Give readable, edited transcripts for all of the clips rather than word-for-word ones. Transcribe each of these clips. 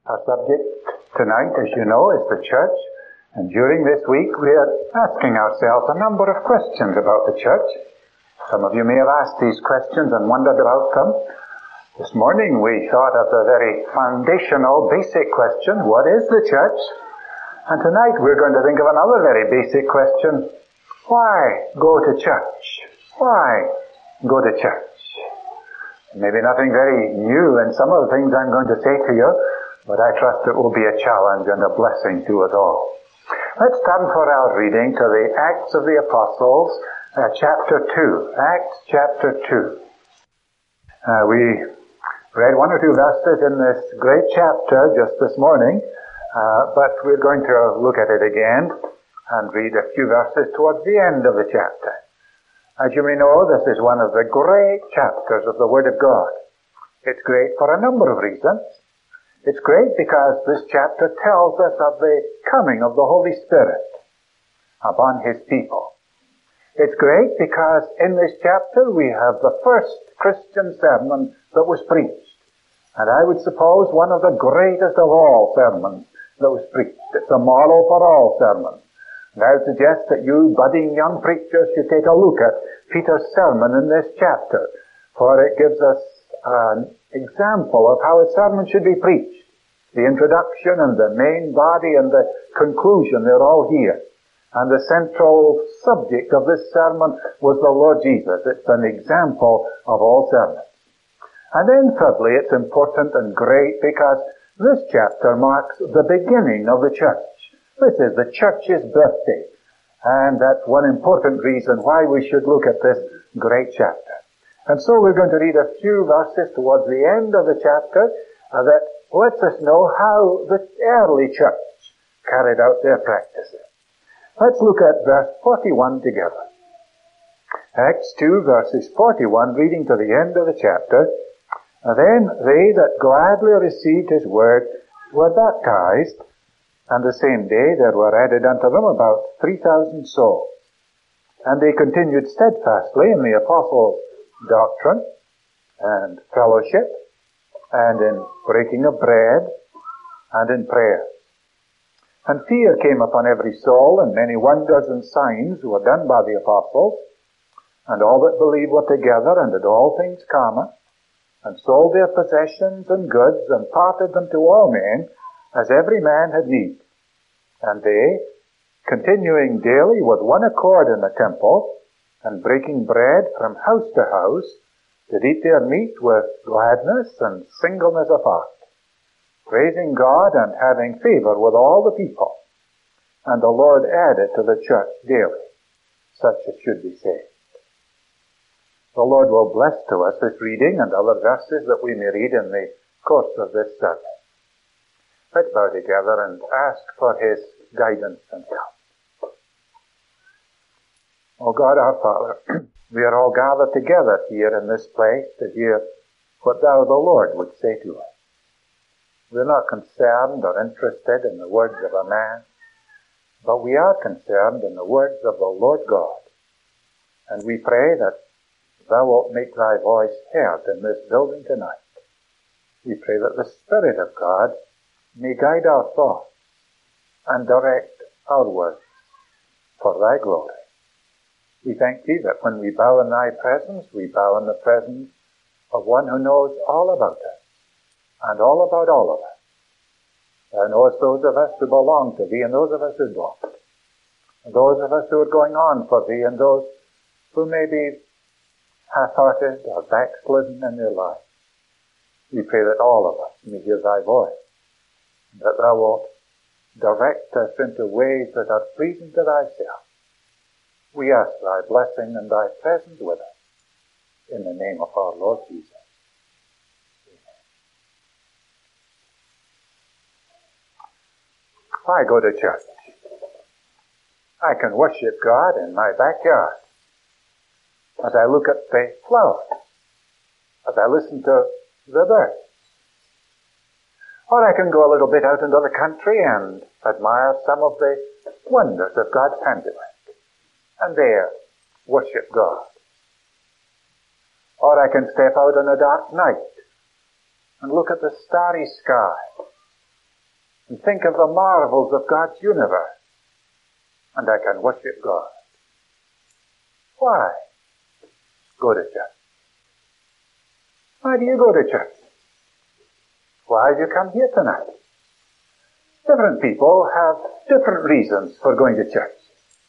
Our subject tonight, as you know, is the church. And during this week, we are asking ourselves a number of questions about the church. Some of you may have asked these questions and wondered about them. This morning, we thought of the very foundational, basic question, what is the church? And tonight, we're going to think of another very basic question. Why go to church? Why go to church? Maybe nothing very new in some of the things I'm going to say to you, but I trust it will be a challenge and a blessing to us all. Let's turn for our reading to the Acts of the Apostles, chapter 2. Acts chapter 2. We read one or two verses in this great chapter just this morning, but we're going to look at it again and read a few verses towards the end of the chapter. As you may know, this is one of the great chapters of the Word of God. It's great for a number of reasons. It's great because this chapter tells us of the coming of the Holy Spirit upon His people. It's great because in this chapter we have the first Christian sermon that was preached. And I would suppose one of the greatest of all sermons that was preached. It's a model for all sermons. And I would suggest that you budding young preachers should take a look at Peter's sermon in this chapter, for it gives us an example of how a sermon should be preached. The introduction and the main body and the conclusion, they're all here. And the central subject of this sermon was the Lord Jesus. It's an example of all sermons. And then thirdly, it's important and great because this chapter marks the beginning of the church. This is the church's birthday. And that's one important reason why we should look at this great chapter. And so we're going to read a few verses towards the end of the chapter that lets us know how the early church carried out their practices. Let's look at verse 41 together. Acts 2 verses 41, reading to the end of the chapter. Then they that gladly received His word were baptized, and the same day there were added unto them about 3,000 souls. And they continued steadfastly in the apostles' doctrine and fellowship, and in breaking of bread, and in prayer. And fear came upon every soul, and many wonders and signs were done by the apostles. And all that believed were together, and did all things common, and sold their possessions and goods, and parted them to all men, as every man had need. And they, continuing daily with one accord in the temple, and breaking bread from house to house, did eat their meat with gladness and singleness of heart, praising God and having favor with all the people. And the Lord added to the church daily such as should be saved. The Lord will bless to us this reading and other verses that we may read in the course of this service. Let's bow together and ask for His guidance and help. O God our Father, we are all gathered together here in this place to hear what Thou, the Lord, would say to us. We're not concerned or interested in the words of a man, but we are concerned in the words of the Lord God. And we pray that Thou wilt make Thy voice heard in this building tonight. We pray that the Spirit of God may guide our thoughts and direct our words for Thy glory. We thank Thee that when we bow in Thy presence, we bow in the presence of one who knows all about us and all about all of us. Thou knowest those of us who belong to Thee and those of us who don't. And those of us who are going on for Thee and those who may be half-hearted or backslidden in their lives. We pray that all of us may hear Thy voice, and that Thou wilt direct us into ways that are pleasing to Thyself. We ask Thy blessing and Thy presence with us, in the name of our Lord Jesus. Amen. Why go to church? I can worship God in my backyard, as I look at the flowers, as I listen to the birds. Or I can go a little bit out into the country and admire some of the wonders of God's handiwork, and there worship God. Or I can step out on a dark night and look at the starry sky and think of the marvels of God's universe, and I can worship God. Why go to church? Why do you go to church? Why have you come here tonight? Different people have different reasons for going to church.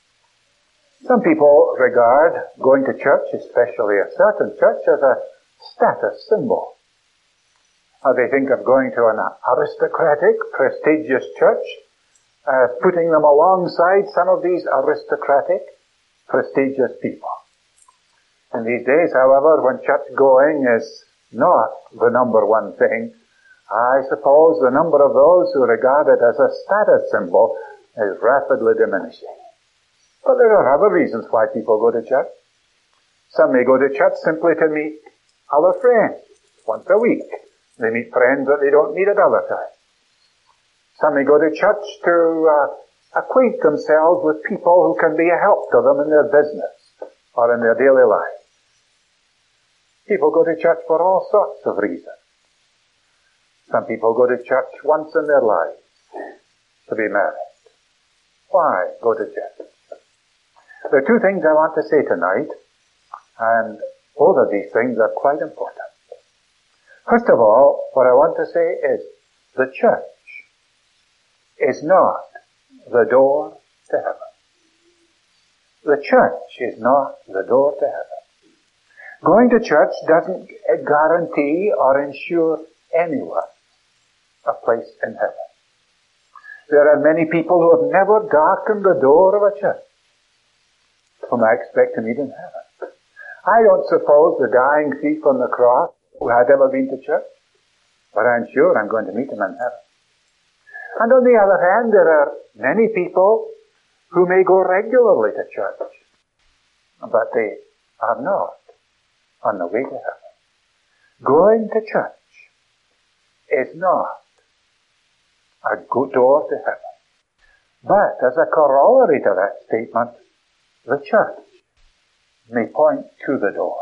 Some people regard going to church, especially a certain church, as a status symbol. They think of going to an aristocratic, prestigious church as putting them alongside some of these aristocratic, prestigious people. In these days, however, when church going is not the number one thing, I suppose the number of those who regard it as a status symbol is rapidly diminishing. But there are other reasons why people go to church. Some may go to church simply to meet other friends once a week. They meet friends that they don't meet at other times. Some may go to church to acquaint themselves with people who can be a help to them in their business or in their daily life. People go to church for all sorts of reasons. Some people go to church once in their lives to be married. Why go to church? There are two things I want to say tonight, and both of these things are quite important. First of all, what I want to say is the church is not the door to heaven. The church is not the door to heaven. Going to church doesn't guarantee or ensure anyone a place in heaven. There are many people who have never darkened the door of a church whom I expect to meet in heaven. I don't suppose the dying thief on the cross who had ever been to church, but I'm sure I'm going to meet him in heaven. And on the other hand, there are many people who may go regularly to church, but they are not on the way to heaven. Going to church is not a good door to heaven. But as a corollary to that statement, the church may point to the door.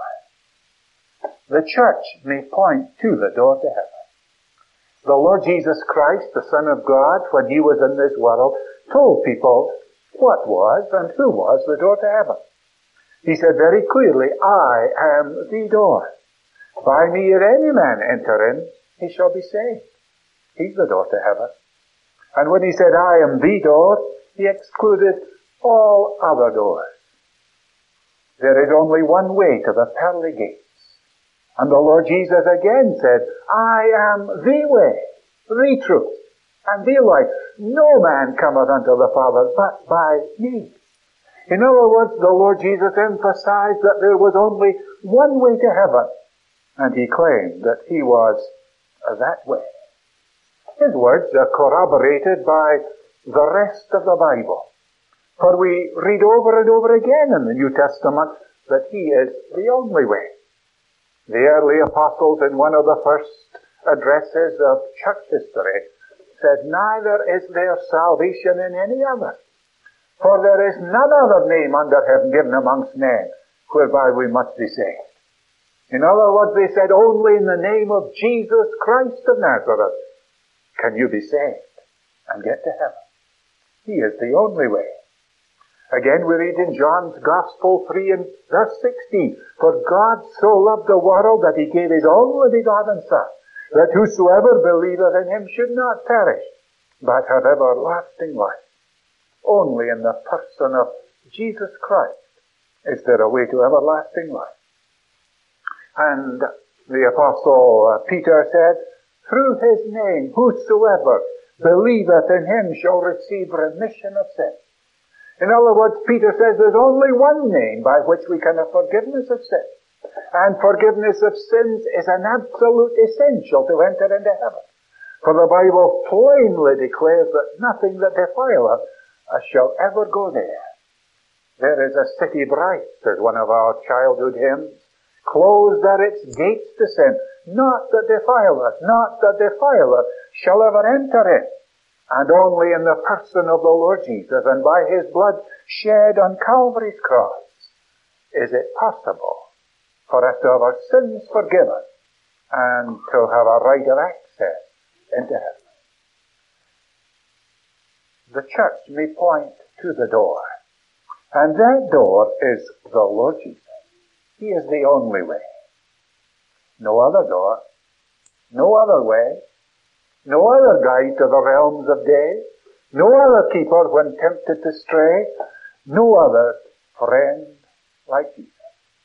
The church may point to the door to heaven. The Lord Jesus Christ, the Son of God, when he was in this world, told people what was and who was the door to heaven. He said very clearly, I am the door. By me if any man enter in, he shall be saved. He's the door to heaven. And when he said, I am the door, he excluded all other doors. There is only one way to the pearly gates. And the Lord Jesus again said, I am the way, the truth, and the life. No man cometh unto the Father but by me. In other words, the Lord Jesus emphasized that there was only one way to heaven, and he claimed that he was that way. His words are corroborated by the rest of the Bible. For we read over and over again in the New Testament that he is the only way. The early apostles in one of the first addresses of church history said, neither is there salvation in any other. For there is none other name under heaven given amongst men whereby we must be saved. In other words, they said, only in the name of Jesus Christ of Nazareth can you be saved and get to heaven. He is the only way. Again, we read in John's Gospel 3 and verse 16, for God so loved the world that he gave his only begotten Son, that whosoever believeth in him should not perish, but have everlasting life. Only in the person of Jesus Christ is there a way to everlasting life. And the Apostle Peter said, through his name whosoever believeth in him shall receive remission of sin. In other words, Peter says there's only one name by which we can have forgiveness of sin. And forgiveness of sins is an absolute essential to enter into heaven. For the Bible plainly declares that nothing that defileth shall ever go there. There is a city bright, says one of our childhood hymns, closed at its gates to sin. Not that defileth shall ever enter in. And only in the person of the Lord Jesus and by his blood shed on Calvary's cross is it possible for us to have our sins forgiven and to have a right of access into heaven. the church may point to the door. And that door is the Lord Jesus. He is the only way. No other door, no other way, no other guide to the realms of day, no other keeper when tempted to stray, no other friend like Jesus.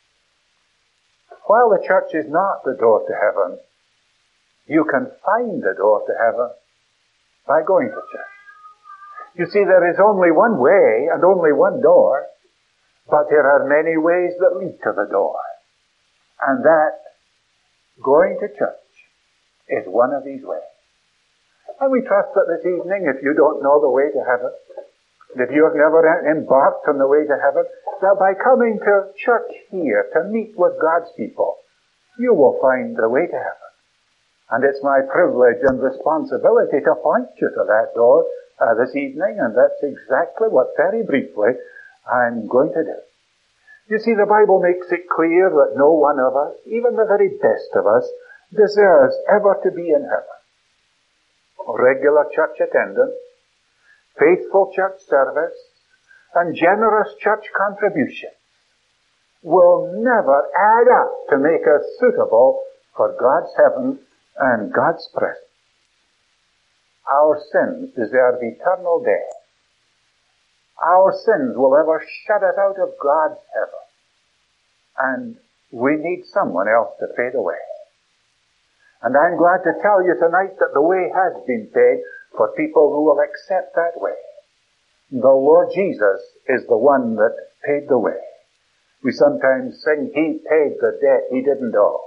While the church is not the door to heaven, you can find the door to heaven by going to church. You see, there is only one way and only one door, but there are many ways that lead to the door. And that, going to church, is one of these ways. And we trust that this evening, if you don't know the way to heaven, if you have never embarked on the way to heaven, that by coming to church here to meet with God's people, you will find the way to heaven. And it's my privilege and responsibility to point you to that door this evening, and that's exactly what, very briefly, I'm going to do. You see, the Bible makes it clear that no one of us, even the very best of us, deserves ever to be in heaven. Regular church attendance, faithful church service, and generous church contribution will never add up to make us suitable for God's heaven and God's presence. Our sins deserve eternal death. Our sins will ever shut us out of God's heaven. And we need someone else to pay the way. And I'm glad to tell you tonight that the way has been paid for people who will accept that way. The Lord Jesus is the one that paid the way. We sometimes sing, He paid the debt He didn't owe.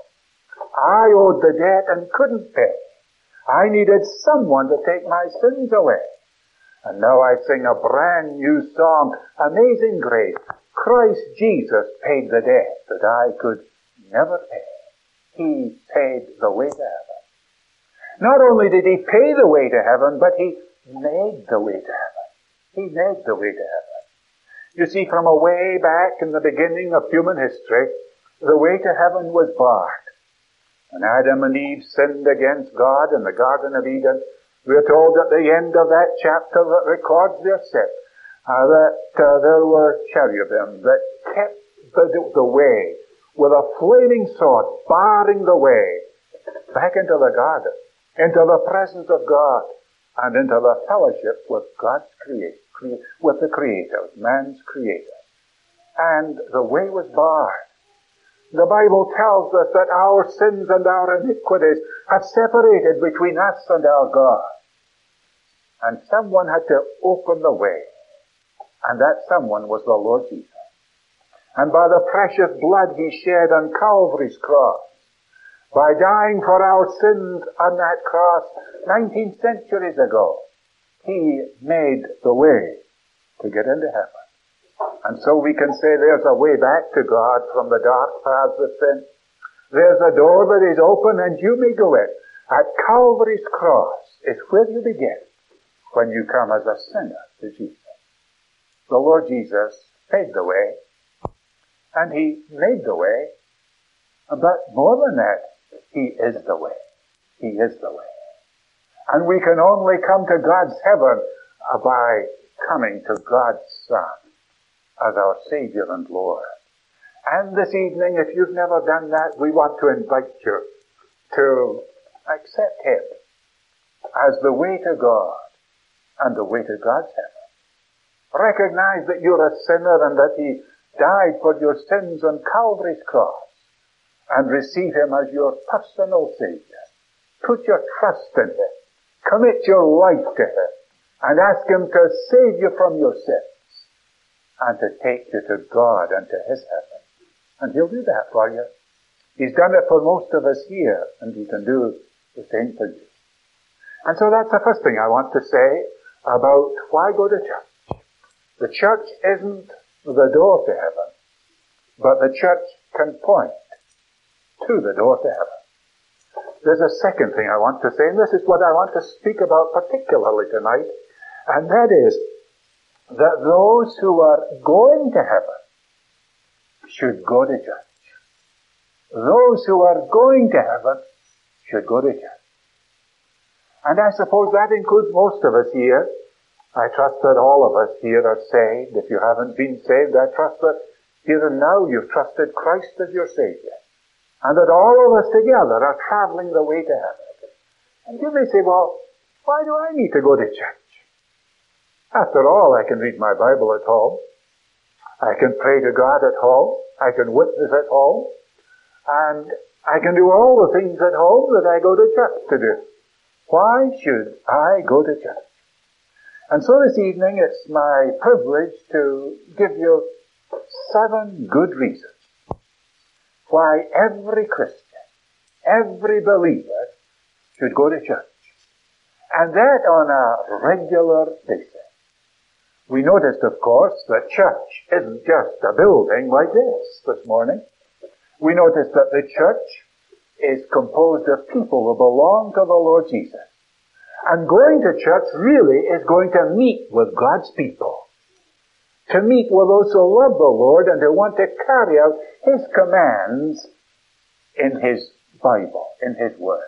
I owed the debt and couldn't pay. I needed someone to take my sins away. And now I sing a brand new song, Amazing Grace. Christ Jesus paid the debt that I could never pay. He paid the way to heaven. Not only did He pay the way to heaven, but He made the way to heaven. He made the way to heaven. You see, from a way back in the beginning of human history, the way to heaven was barred. When Adam and Eve sinned against God in the Garden of Eden, we are told at the end of that chapter that records their sin, that there were cherubim that kept the way with a flaming sword, barring the way back into the garden, into the presence of God, and into the fellowship with God's with the Creator, man's Creator. And the way was barred. The Bible tells us that our sins and our iniquities have separated between us and our God. And someone had to open the way. And that someone was the Lord Jesus. And by the precious blood He shed on Calvary's cross, by dying for our sins on that cross 19 centuries ago, He made the way to get into heaven. And so we can say there's a way back to God from the dark paths of sin. There's a door that is open and you may go in. At Calvary's cross is where you begin when you come as a sinner to Jesus. The Lord Jesus paid the way, and He made the way, but more than that, He is the way. He is the way. And we can only come to God's heaven by coming to God's Son as our Savior and Lord. And this evening, if you've never done that, we want to invite you to accept Him as the way to God and the way to God's heaven. Recognize that you're a sinner and that He died for your sins on Calvary's cross, and receive Him as your personal Savior. Put your trust in Him. Commit your life to Him and ask Him to save you from your sins and to take you to God and to His heaven. And He'll do that for you. He's done it for most of us here, and He can do the same for you. And so that's the first thing I want to say about why go to church. The church isn't the door to heaven, but the church can point to the door to heaven. There's a second thing I want to say, and this is what I want to speak about particularly tonight, and that is that those who are going to heaven should go to church. Those who are going to heaven should go to church. And I suppose that includes most of us here I trust that all of us here are saved. If you haven't been saved, I trust that here and now you've trusted Christ as your Savior. And that all of us together are traveling the way to heaven. And you may say, well, why do I need to go to church? After all, I can read my Bible at home. I can pray to God at home. I can witness at home. And I can do all the things at home that I go to church to do. Why should I go to church? And so this evening it's my privilege to give you 7 good reasons why every Christian, every believer should go to church. And that on a regular basis. We noticed, of course, that church isn't just a building like this morning. We noticed that the church is composed of people who belong to the Lord Jesus. And going to church really is going to meet with God's people. To meet with those who love the Lord and who want to carry out His commands in His Bible, in His Word.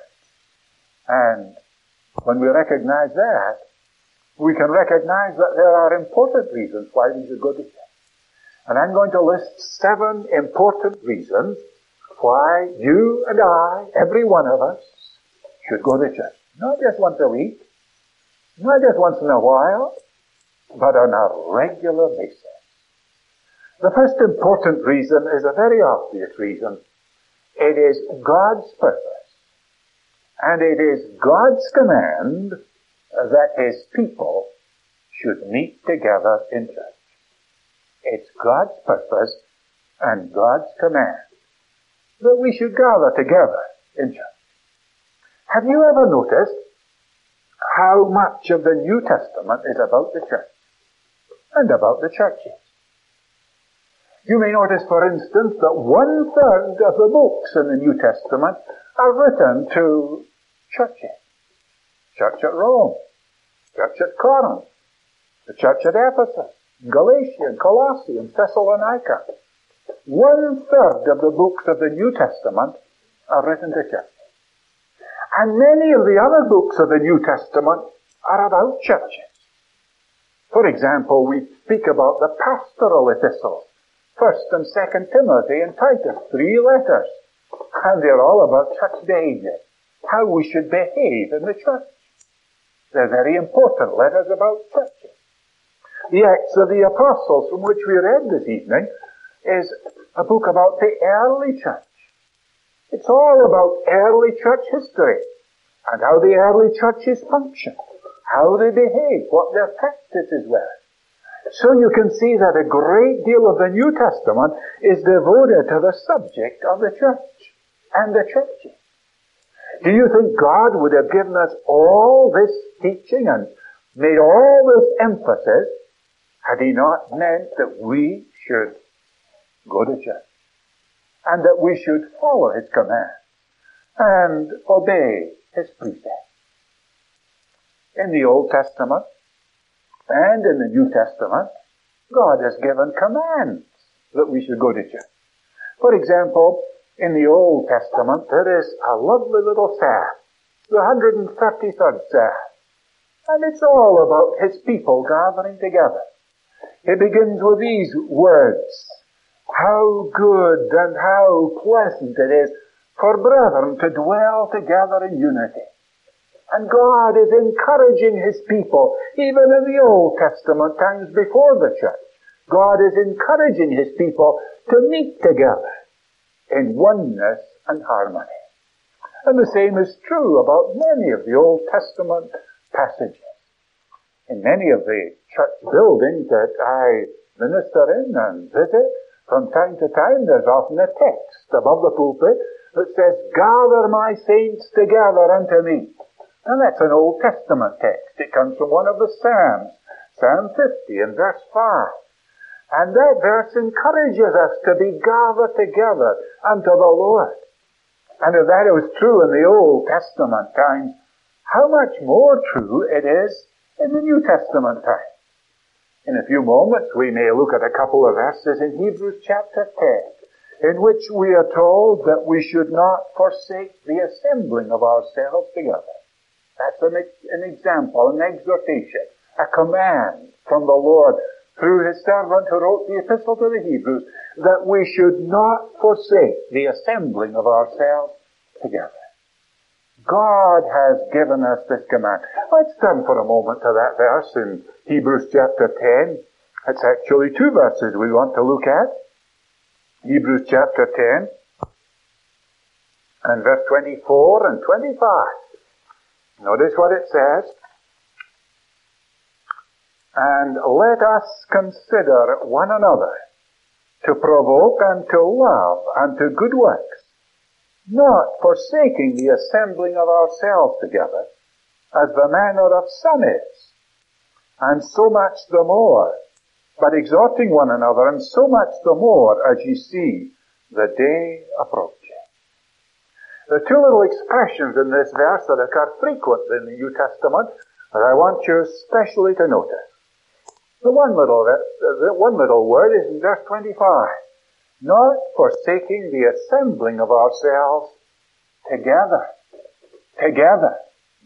And when we recognize that, we can recognize that there are important reasons why we should go to church. And I'm going to list 7 important reasons why you and I, every one of us, should go to church. Not just once a week, not just once in a while, but on a regular basis. The first important reason is a very obvious reason. It is God's purpose. And it is God's command that His people should meet together in church. It's God's purpose and God's command that we should gather together in church. Have you ever noticed how much of the New Testament is about the church and about the churches? You may notice, for instance, that 1/3 of the books in the New Testament are written to churches. Church at Rome, church at Corinth, the church at Ephesus, Galatia, and Colossae, and Thessalonica. 1/3 of the books of the New Testament are written to churches. And many of the other books of the New Testament are about churches. For example, we speak about the pastoral epistles, 1st and 2nd Timothy and Titus, 3 letters. And they're all about church behavior, how we should behave in the church. They're very important letters about churches. The Acts of the Apostles, from which we read this evening, is a book about the early church. It's all about early church history and how the early churches function, how they behave, what their practices were. So you can see that a great deal of the New Testament is devoted to the subject of the church and the churches. Do you think God would have given us all this teaching and made all this emphasis had He not meant that we should go to church and that we should follow His command and obey His precepts? In the Old Testament and in the New Testament, God has given commands that we should go to church. For example, in the Old Testament, there is a lovely little psalm, the 133rd Psalm, and it's all about His people gathering together. It begins with these words: "How good and how pleasant it is for brethren to dwell together in unity." And God is encouraging His people, even in the Old Testament times before the church. God is encouraging His people to meet together in oneness and harmony. And the same is true about many of the Old Testament passages. In many of the church buildings that I minister in and visit, from time to time there's often a text above the pulpit that says, "Gather my saints together unto me." And that's an Old Testament text. It comes from one of the Psalms, Psalm 50 and verse 5. And that verse encourages us to be gathered together unto the Lord. And if that was true in the Old Testament times, how much more true it is in the New Testament times. In a few moments we may look at a couple of verses in Hebrews chapter 10, in which we are told that we should not forsake the assembling of ourselves together. That's an example, an exhortation, a command from the Lord through his servant who wrote the epistle to the Hebrews, that we should not forsake the assembling of ourselves together. God has given us this command. Let's turn for a moment to that verse in Hebrews chapter 10. It's actually two verses we want to look at. Hebrews chapter 10 and verse 24 and 25. Notice what it says. And let us consider one another to provoke and to love and to good works, not forsaking the assembling of ourselves together, as the manner of some is, and so much the more, but exhorting one another, and so much the more as ye see the day approaching. There are two little expressions in this verse that occur frequently in the New Testament that I want you especially to notice. The one little word is in verse 25. Not forsaking the assembling of ourselves together. Together.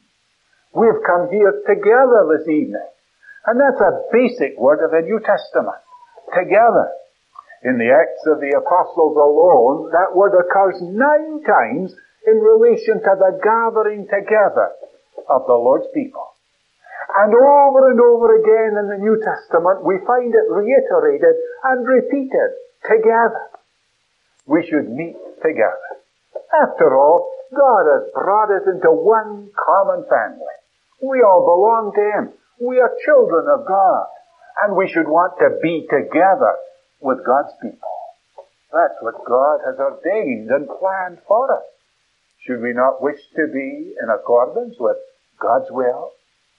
We've come here together this evening. And that's a basic word of the New Testament. Together. In the Acts of the Apostles alone, that word occurs 9 times in relation to the gathering together of the Lord's people. And over again in the New Testament, we find it reiterated and repeated together. We should meet together. After all, God has brought us into one common family. We all belong to Him. We are children of God. And we should want to be together with God's people. That's what God has ordained and planned for us. Should we not wish to be in accordance with God's will?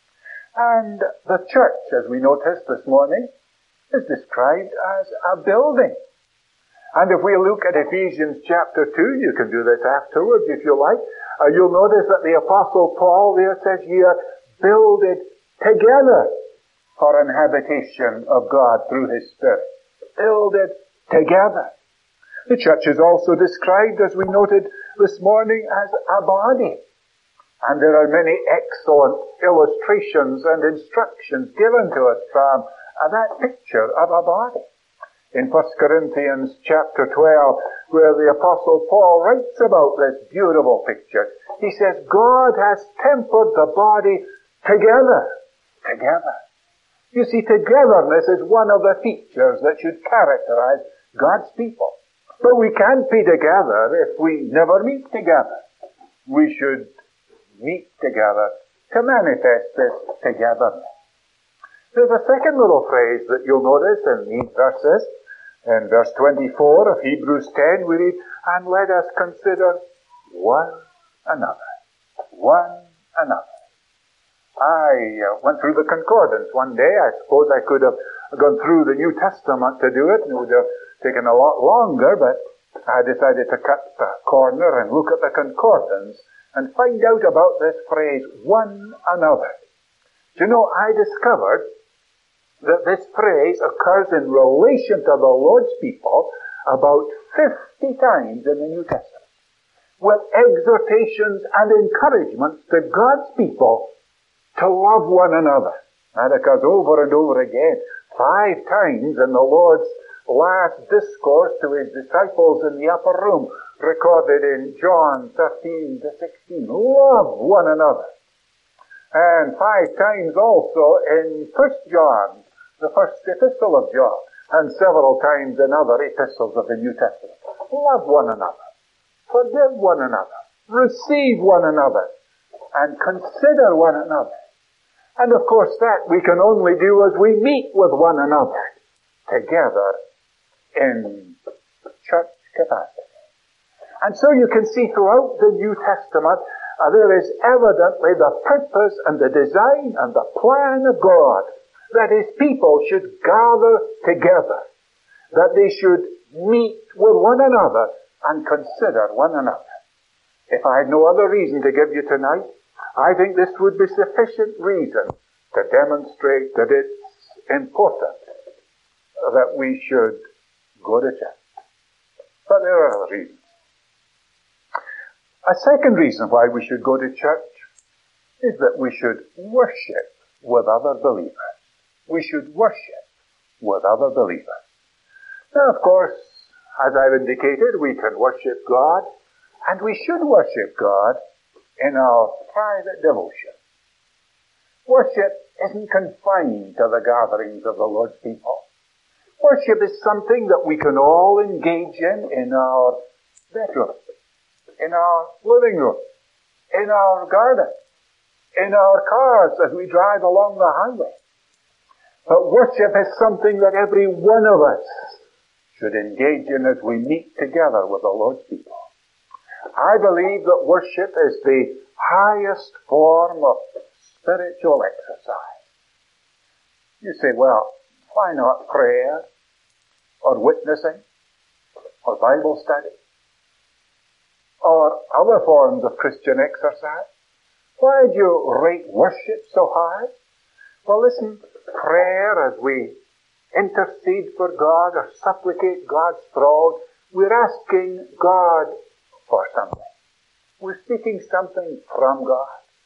And the church, as we noticed this morning, is described as a building. And if we look at Ephesians chapter 2, you can do this afterwards if you like, you'll notice that the Apostle Paul there says, ye are builded together for an habitation of God through His Spirit. Builded together. The church is also described, as we noted this morning, as a body. And there are many excellent illustrations and instructions given to us from that picture of a body. In 1 Corinthians chapter 12, where the Apostle Paul writes about this beautiful picture, he says, God has tempered the body together. Together. You see, togetherness is one of the features that should characterize God's people. But we can't be together if we never meet together. We should meet together to manifest this togetherness. There's a second little phrase that you'll notice in these verses. In verse 24 of Hebrews 10 we read, and let us consider one another. One another. I went through the concordance one day. I suppose I could have gone through the New Testament to do it, and it would have taken a lot longer, but I decided to cut the corner and look at the concordance and find out about this phrase, one another. Do you know, I discovered that this phrase occurs in relation to the Lord's people about 50 times in the New Testament, with exhortations and encouragements to God's people to love one another. That occurs over and over again. 5 times in the Lord's last discourse to His disciples in the upper room, recorded in John 13 to 16. Love one another. And 5 times also in 1 John, the first epistle of John, and several times in other epistles of the New Testament. Love one another. Forgive one another. Receive one another. And consider one another. And of course that we can only do as we meet with one another together in church capacity. And so you can see throughout the New Testament, there is evidently the purpose and the design and the plan of God that His people should gather together, that they should meet with one another and consider one another. If I had no other reason to give you tonight, I think this would be sufficient reason to demonstrate that it's important that we should go to church. But there are other reasons. A second reason why we should go to church is that we should worship with other believers. We should worship with other believers. Now, of course, as I've indicated, we can worship God, and we should worship God in our private devotion. Worship isn't confined to the gatherings of the Lord's people. Worship is something that we can all engage in our bedroom, in our living room, in our garden, in our cars as we drive along the highway. But worship is something that every one of us should engage in as we meet together with the Lord's people. I believe that worship is the highest form of spiritual exercise. You say, well, why not prayer, or witnessing, or Bible study, or other forms of Christian exercise? Why do you rate worship so high? Well, listen, prayer, as we intercede for God or supplicate God's throne, we're asking God for something. We're seeking something from God.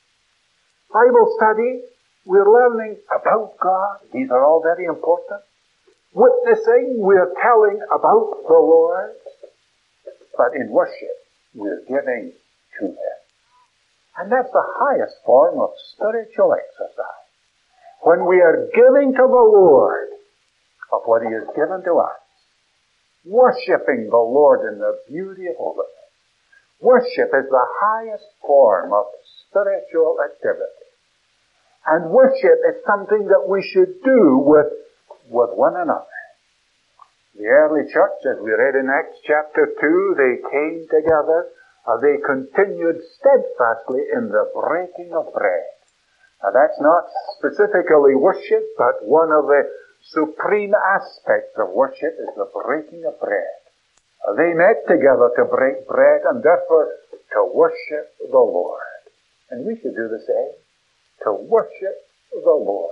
Bible study, we're learning about God. These are all very important. Witnessing, we're telling about the Lord. But in worship, we're giving to Him. And that's the highest form of spiritual exercise. When we are giving to the Lord of what He has given to us, worshiping the Lord in the beauty of holiness. Worship is the highest form of spiritual activity. And worship is something that we should do with one another. The early church, as we read in Acts chapter 2, they came together, they continued steadfastly in the breaking of bread. Now that's not specifically worship, but one of the supreme aspects of worship is the breaking of bread. They met together to break bread and therefore to worship the Lord. And we should do the same, to worship the Lord.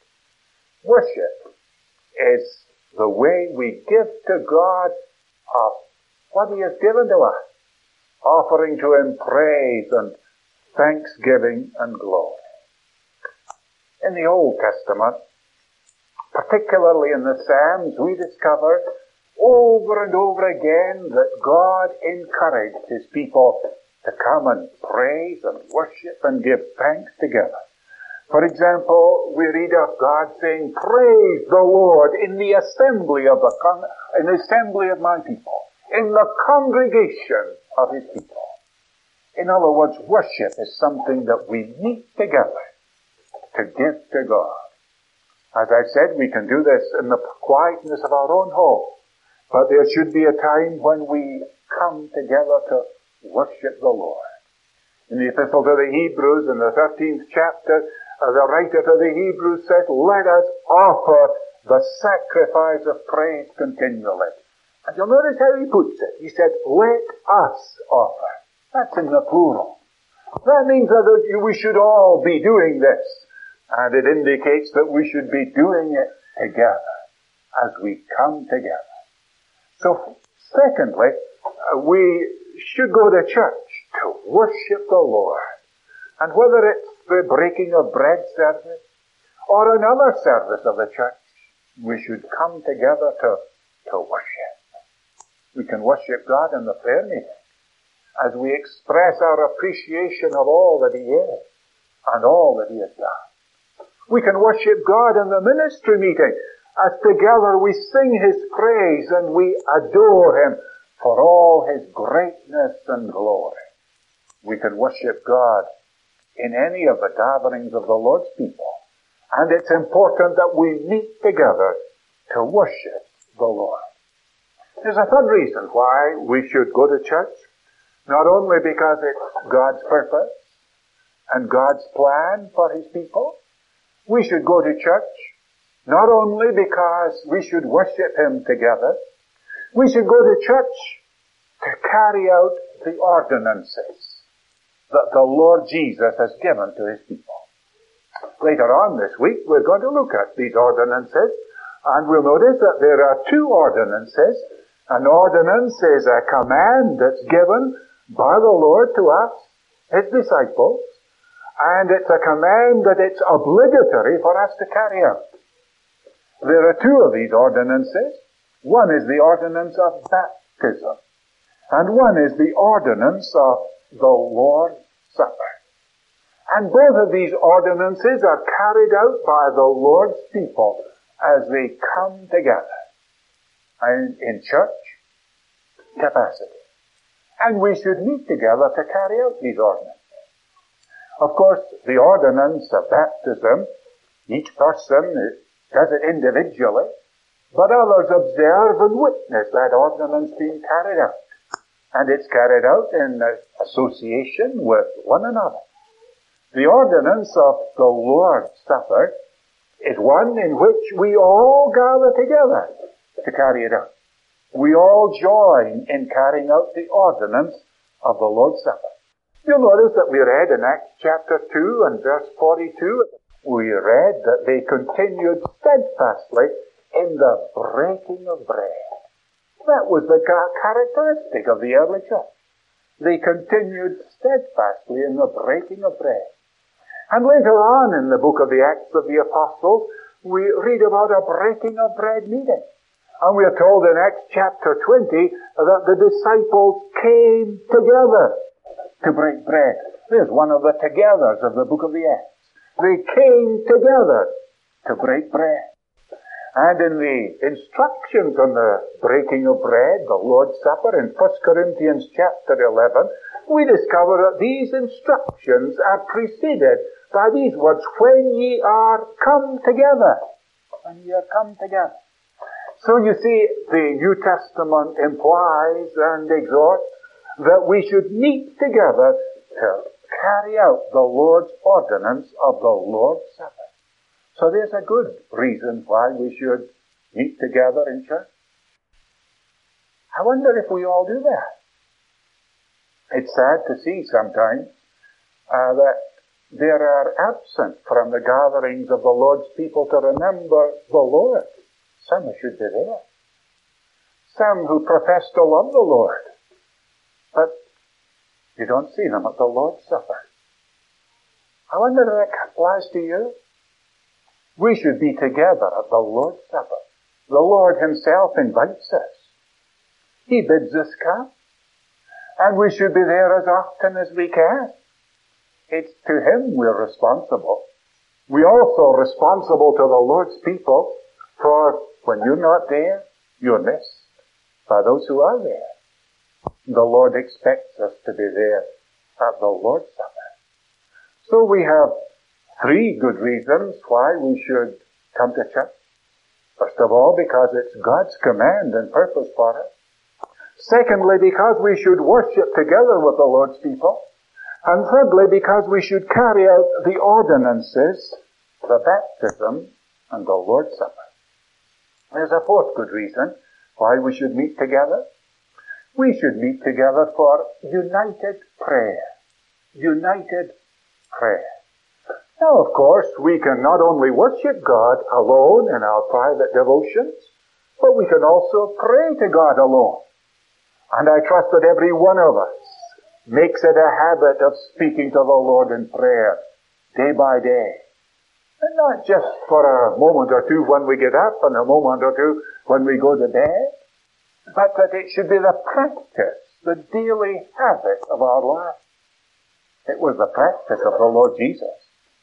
Worship is the way we give to God of what He has given to us, offering to Him praise and thanksgiving and glory. In the Old Testament, particularly in the Psalms, we discover over and over again that God encouraged His people to come and praise and worship and give thanks together. For example, we read of God saying, "Praise the Lord in the assembly of my people, in the congregation of His people." In other words, worship is something that we meet together to give to God. As I said, we can do this in the quietness of our own home, but there should be a time when we come together to worship the Lord. In the Epistle to the Hebrews, in the 13th chapter, the writer to the Hebrews said, "Let us offer the sacrifice of praise continually." And you'll notice how he puts it. He said, "Let us offer." That's in the plural. That means that we should all be doing this. And it indicates that we should be doing it together as we come together. So, secondly, we should go to church to worship the Lord. And whether it's the breaking of bread service or another service of the church, we should come together to worship. We can worship God in the prayer meeting as we express our appreciation of all that He is and all that He has done. We can worship God in the ministry meeting as together we sing His praise and we adore Him for all His greatness and glory. We can worship God in any of the gatherings of the Lord's people. And it's important that we meet together to worship the Lord. There's a third reason why we should go to church. Not only because it's God's purpose and God's plan for His people. We should go to church not only because we should worship Him together. We should go to church to carry out the ordinances that the Lord Jesus has given to His people. Later on this week, we're going to look at these ordinances, and we'll notice that there are two ordinances. An ordinance is a command that's given by the Lord to us, His disciples, And it's a command that it's obligatory for us to carry out. There are two of these ordinances. One is the ordinance of baptism, and one is the ordinance of the Lord's Supper. And both of these ordinances are carried out by the Lord's people as they come together and in church capacity. And we should meet together to carry out these ordinances. Of course, the ordinance of baptism, each person does it individually, but others observe and witness that ordinance being carried out. And it's carried out in association with one another. The ordinance of the Lord's Supper is one in which we all gather together to carry it out. We all join in carrying out the ordinance of the Lord's Supper. You'll notice that we read in Acts chapter 2 and verse 42, we read that they continued steadfastly in the breaking of bread. That was the characteristic of the early church. They continued steadfastly in the breaking of bread. And later on in the book of the Acts of the Apostles, we read about a breaking of bread meeting. And we are told in Acts chapter 20 that the disciples came together to break bread. There's one of the togethers of the book of the Acts. They came together to break bread. And in the instructions on the breaking of bread, the Lord's Supper, in 1 Corinthians chapter 11, we discover that these instructions are preceded by these words, when ye are come together. When ye are come together. So you see, the New Testament implies and exhorts that we should meet together to carry out the Lord's ordinance of the Lord's Supper. So there's a good reason why we should meet together in church. I wonder if we all do that. It's sad to see sometimes that there are absent from the gatherings of the Lord's people to remember the Lord. Some who should be there. Some who profess to love the Lord. But you don't see them at the Lord's Supper. I wonder if that applies to you. We should be together at the Lord's Supper. The Lord Himself invites us. He bids us come. And we should be there as often as we can. It's to Him we're responsible. We're also responsible to the Lord's people, for when you're not there, you're missed by those who are there. The Lord expects us to be there at the Lord's Supper. So we have three good reasons why we should come to church. First of all, because it's God's command and purpose for us. Secondly, because we should worship together with the Lord's people. And thirdly, because we should carry out the ordinances, the baptism, and the Lord's Supper. There's a fourth good reason why we should meet together. We should meet together for united prayer. United prayer. Now, of course, we can not only worship God alone in our private devotions, but we can also pray to God alone. And I trust that every one of us makes it a habit of speaking to the Lord in prayer day by day. And not just for a moment or two when we get up and a moment or two when we go to bed, but that it should be the practice, the daily habit of our life. It was the practice of the Lord Jesus.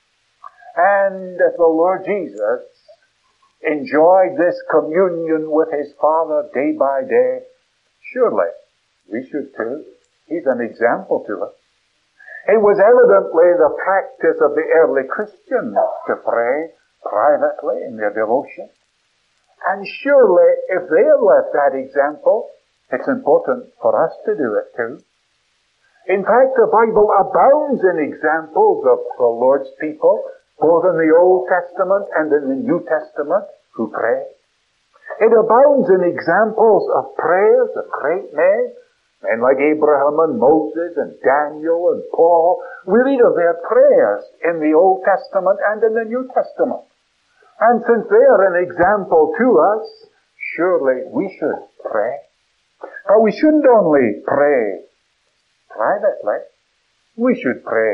And if the Lord Jesus enjoyed this communion with His Father day by day, surely we should too. He's an example to us. It was evidently the practice of the early Christians to pray privately in their devotion. And surely if they left that example, it's important for us to do it too. In fact, the Bible abounds in examples of the Lord's people, both in the Old Testament and in the New Testament, who pray. It abounds in examples of prayers of great men like Abraham and Moses and Daniel and Paul. We read of their prayers in the Old Testament and in the New Testament. And since they are an example to us, surely we should pray. But we shouldn't only pray privately. We should pray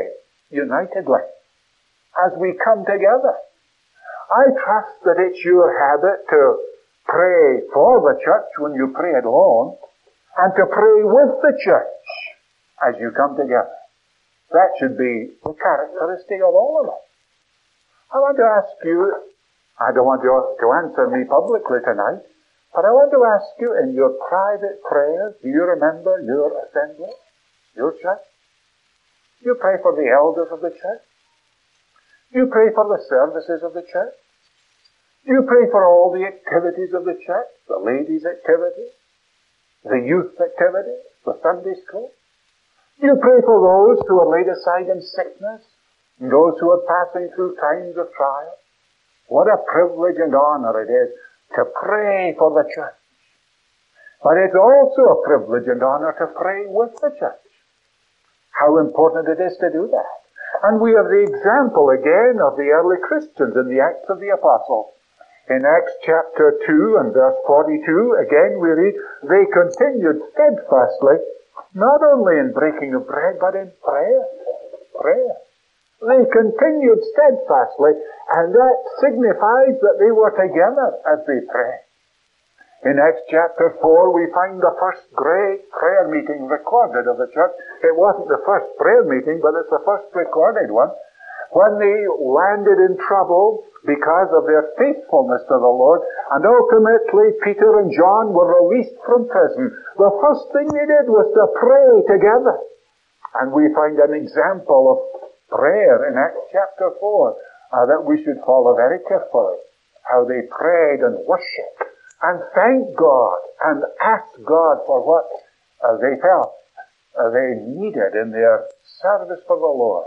unitedly as we come together. I trust that it's your habit to pray for the church when you pray alone, and to pray with the church as you come together. That should be the characteristic of all of us. I want to ask you, I don't want you to answer me publicly tonight, but I want to ask you in your private prayers, do you remember your assembly, your church? You pray for the elders of the church? You pray for the services of the church? You pray for all the activities of the church, the ladies' activities, the youth activities, the Sunday school? You pray for those who are laid aside in sickness, and those who are passing through times of trial. What a privilege and honor it is to pray for the church. But it's also a privilege and honor to pray with the church. How important it is to do that. And we have the example again of the early Christians in the Acts of the Apostles. In Acts chapter 2 and verse 42, again we read, they continued steadfastly, not only in breaking of bread, but in prayer. Prayer. They continued steadfastly, and that signifies that they were together as they prayed. In Acts chapter 4, we find the first great prayer meeting recorded of the church. It wasn't the first prayer meeting, but it's the first recorded one. When they landed in trouble because of their faithfulness to the Lord, and ultimately Peter and John were released from prison, the first thing they did was to pray together. And we find an example of prayer in Acts chapter 4 that we should follow very carefully. How they prayed and worshiped and thanked God and asked God for what they felt they needed in their service for the Lord.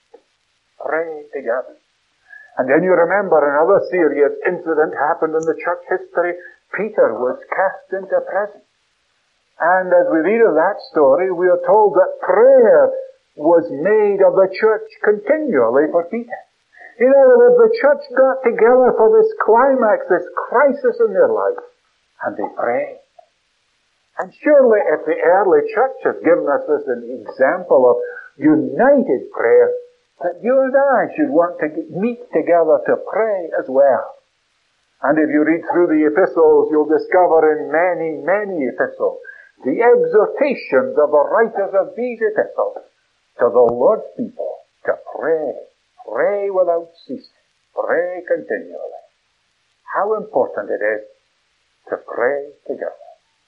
Pray together. And then you remember another serious incident happened in the church history. Peter was cast into prison. And as we read of that story, we are told that prayer was made of the church continually for Peter. In other words, the church got together for this climax, this crisis in their life, and they prayed. And surely if the early church has given us this an example of united prayer, that you and I should want to meet together to pray as well. And if you read through the epistles, you'll discover in many, many epistles the exhortations of the writers of these epistles to the Lord's people to pray. Pray without ceasing. Pray continually. How important it is to pray together.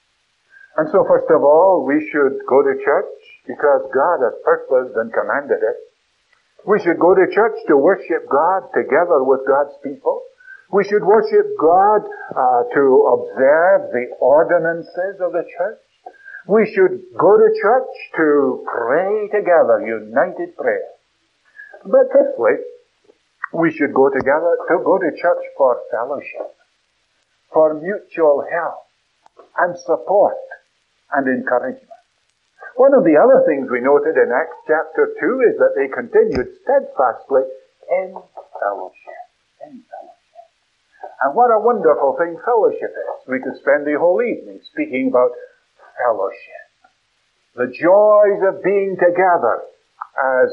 And so first of all, we should go to church because God has purposed and commanded it. We should go to church to worship God together with God's people. We should worship God to observe the ordinances of the church. We should go to church to pray together, united prayer. But fifthly, we should go to church for fellowship, for mutual help and support and encouragement. One of the other things we noted in Acts chapter 2 is that they continued steadfastly in fellowship. In fellowship. And what a wonderful thing fellowship is. We could spend the whole evening speaking about fellowship. The joys of being together as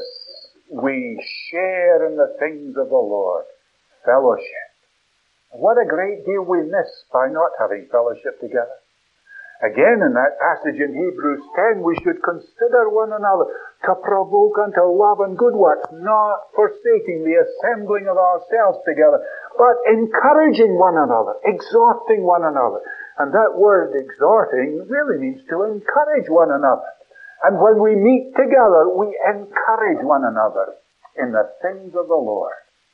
we share in the things of the Lord. Fellowship. What a great deal we miss by not having fellowship together. Again, in that passage in Hebrews 10, we should consider one another to provoke unto love and good works, not forsaking the assembling of ourselves together, but encouraging one another, exhorting one another. And that word exhorting really means to encourage one another. And when we meet together, we encourage one another in the things of the Lord.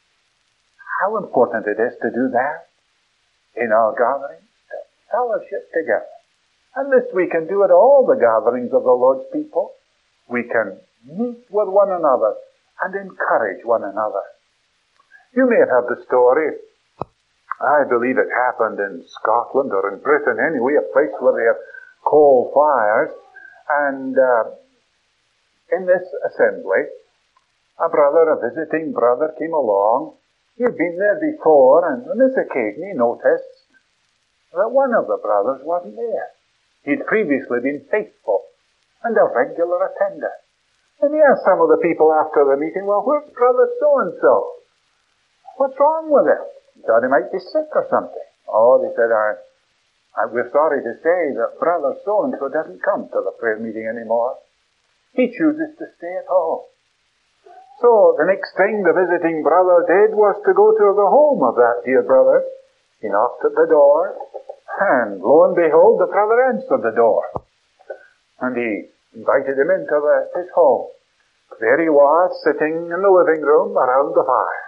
How important it is to do that in our gatherings, to fellowship together. And this we can do at all the gatherings of the Lord's people. We can meet with one another and encourage one another. You may have heard the story. I believe it happened in Scotland or in Britain anyway, a place where they have coal fires. And in this assembly, a visiting brother came along. He'd been there before, and on this occasion he noticed that one of the brothers wasn't there. He'd previously been faithful and a regular attender. And he asked some of the people after the meeting, well, where's brother so-and-so? What's wrong with him? He thought he might be sick or something. Oh, they said, we're sorry to say that brother so-and-so doesn't come to the prayer meeting anymore. He chooses to stay at home. So the next thing the visiting brother did was to go to the home of that dear brother. He knocked at the door, and lo and behold, the brother answered the door. And he invited him into his home. There he was, sitting in the living room around the fire.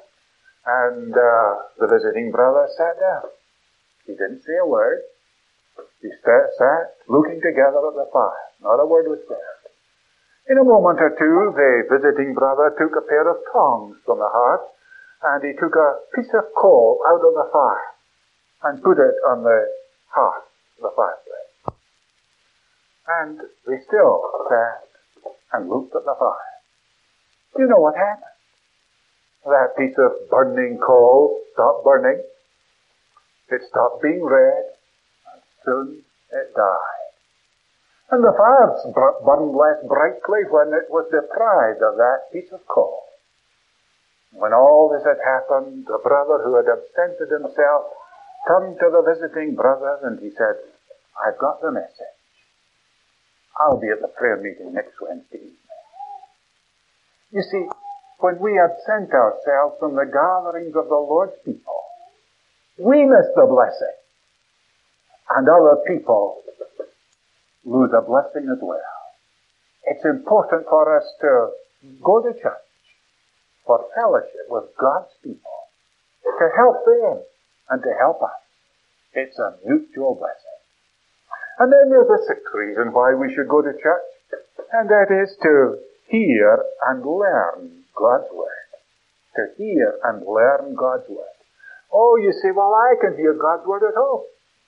And the visiting brother sat down. He didn't say a word. He sat looking together at the fire. Not a word was said. In a moment or two, the visiting brother took a pair of tongs from the hearth, and he took a piece of coal out of the fire and put it on the hearth, the fireplace. And they still sat and looked at the fire. Do you know what happened? That piece of burning coal stopped burning. It stopped being red, and soon it died. And the fire burned less brightly when it was deprived of that piece of coal. When all this had happened, the brother who had absented himself turned to the visiting brother and he said, I've got the message. I'll be at the prayer meeting next Wednesday evening. You see, when we absent ourselves from the gatherings of the Lord's people, we miss the blessing. And other people lose a blessing as well. It's important for us to go to church for fellowship with God's people, to help them and to help us. It's a mutual blessing. And then there's a sixth reason why we should go to church, and that is to hear and learn God's Word. To hear and learn God's Word. Oh, you say, well, I can hear God's Word at home.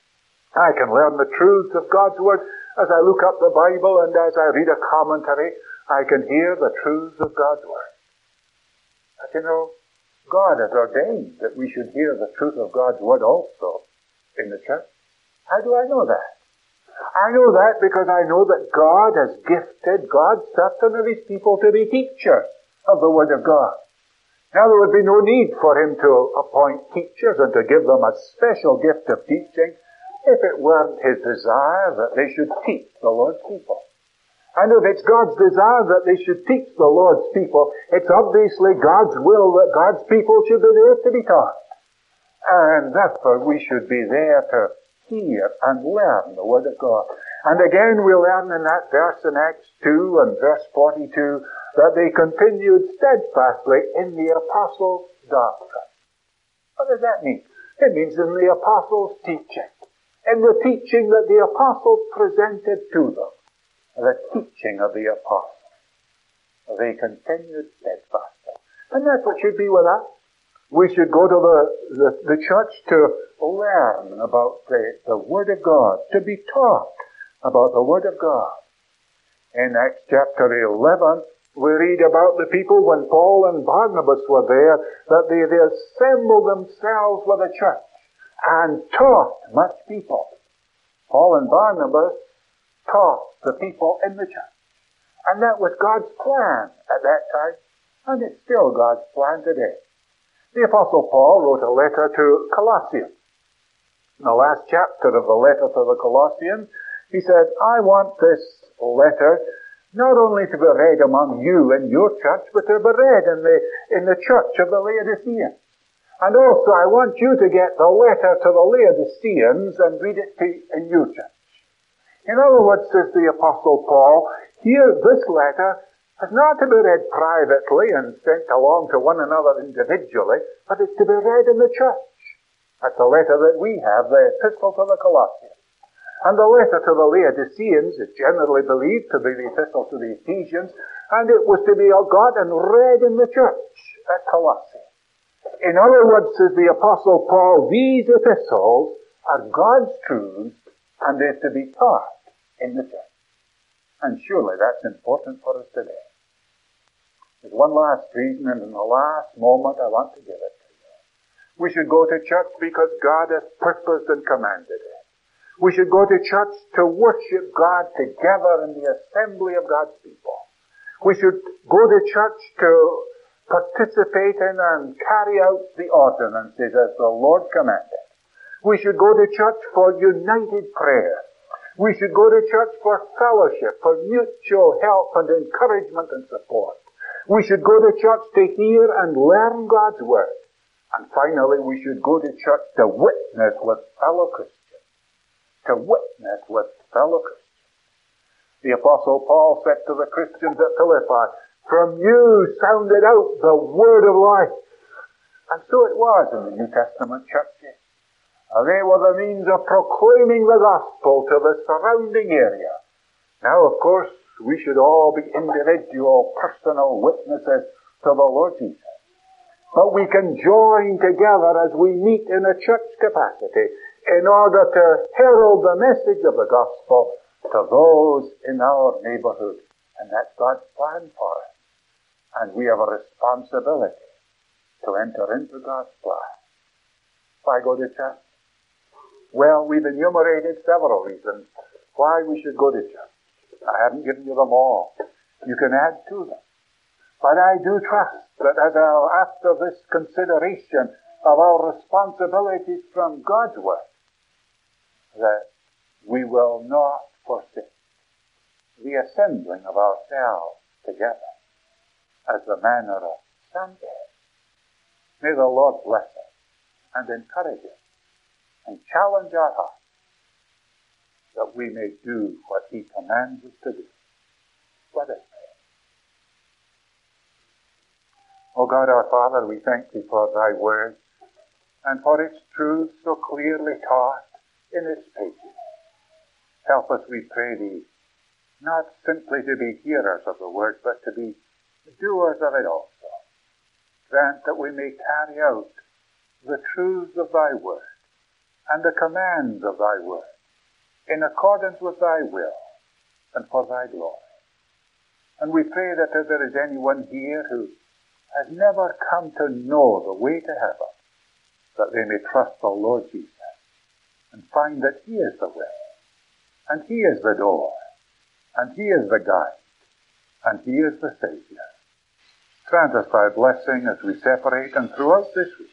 I can learn the truths of God's Word as I look up the Bible and as I read a commentary. I can hear the truths of God's Word. But you know, God has ordained that we should hear the truth of God's Word also in the church. How do I know that? I know that because I know that God has gifted God's certain of His people to be teachers of the Word of God. Now there would be no need for Him to appoint teachers and to give them a special gift of teaching if it weren't His desire that they should teach the Lord's people. And if it's God's desire that they should teach the Lord's people, it's obviously God's will that God's people should be there to be taught. And therefore we should be there to hear and learn the Word of God. And again we learn in that verse in Acts 2 and verse 42 that they continued steadfastly in the apostles' doctrine. What does that mean? It means in the apostles' teaching. In the teaching that the apostles presented to them. The teaching of the apostles. They continued steadfastly. And that's what should be with us. We should go to the church to learn about the Word of God, to be taught about the Word of God. In Acts chapter 11, we read about the people when Paul and Barnabas were there, that they assembled themselves with a church and taught much people. Paul and Barnabas taught the people in the church. And that was God's plan at that time, and it's still God's plan today. The Apostle Paul wrote a letter to Colossians. In the last chapter of the letter to the Colossians, he said, I want this letter not only to be read among you in your church, but to be read in the church of the Laodiceans. And also I want you to get the letter to the Laodiceans and read it in your church. In other words, says the Apostle Paul, here this letter is not to be read privately and sent along to one another individually, but it's to be read in the church. That's the letter that we have, the Epistle to the Colossians. And the letter to the Laodiceans is generally believed to be the Epistle to the Ephesians, and it was to be got and read in the church at Colossae. In other words, says the Apostle Paul, these epistles are God's truths, and they're to be taught in the church. And surely that's important for us today. There's one last reason, and in the last moment I want to give it to you. We should go to church because God has purposed and commanded it. We should go to church to worship God together in the assembly of God's people. We should go to church to participate in and carry out the ordinances as the Lord commanded. We should go to church for united prayer. We should go to church for fellowship, for mutual help and encouragement and support. We should go to church to hear and learn God's Word. And finally, we should go to church to witness with fellow Christians. To witness with fellow Christians. The Apostle Paul said to the Christians at Philippi, "From you sounded out the word of life." And so it was in the New Testament churches. They were the means of proclaiming the gospel to the surrounding area. Now, of course, we should all be individual, personal witnesses to the Lord Jesus. But we can join together as we meet in a church capacity in order to herald the message of the gospel to those in our neighborhood. And that's God's plan for us. And we have a responsibility to enter into God's plan. Why go to church? Well, we've enumerated several reasons why we should go to church. I haven't given you them all. You can add to them. But I do trust that after this consideration of our responsibilities from God's Word, that we will not forsake the assembling of ourselves together as the manner of some is. May the Lord bless us and encourage us and challenge our hearts that we may do what He commands us to do. Let us pray. O God our Father, we thank Thee for Thy Word and for its truth so clearly taught in its pages. Help us, we pray Thee, not simply to be hearers of the Word, but to be doers of it also. Grant that we may carry out the truths of Thy Word and the commands of Thy Word in accordance with Thy will and for Thy glory. And we pray that if there is anyone here who has never come to know the way to heaven, that they may trust the Lord Jesus and find that He is the way, and He is the door, and He is the guide, and He is the Savior. Grant us Thy blessing as we separate and throughout this week.